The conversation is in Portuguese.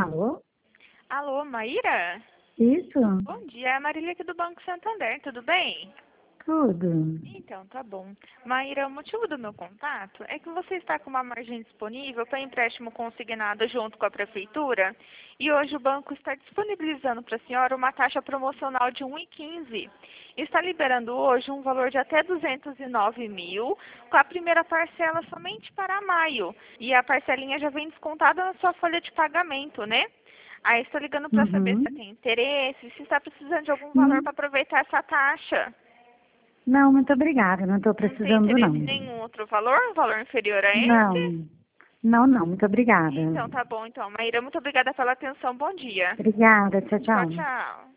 Alô? Alô, Maíra? Isso? Bom dia, é a Marília aqui do Banco Santander, tudo bem? Tudo. Então, tá bom. Maíra, o motivo do meu contato é que você está com uma margem disponível para empréstimo consignado junto com a Prefeitura e hoje o banco está disponibilizando para a senhora uma taxa promocional de 1,15. Está liberando hoje um valor de até 209 mil, com a primeira parcela somente para maio. E a parcelinha já vem descontada na sua folha de pagamento, né? Aí estou ligando para saber se você Uhum. tem interesse, se está precisando de algum valor Hum, para aproveitar essa taxa. Não, muito obrigada. Não estou Não tem precisando, interesse em não. nenhum outro valor? Um valor inferior a esse? Não. Não, não. Muito obrigada. Então, tá bom. Então, Maíra, muito obrigada pela atenção. Bom dia. Obrigada. Tchau, Tchau, tchau. tchau.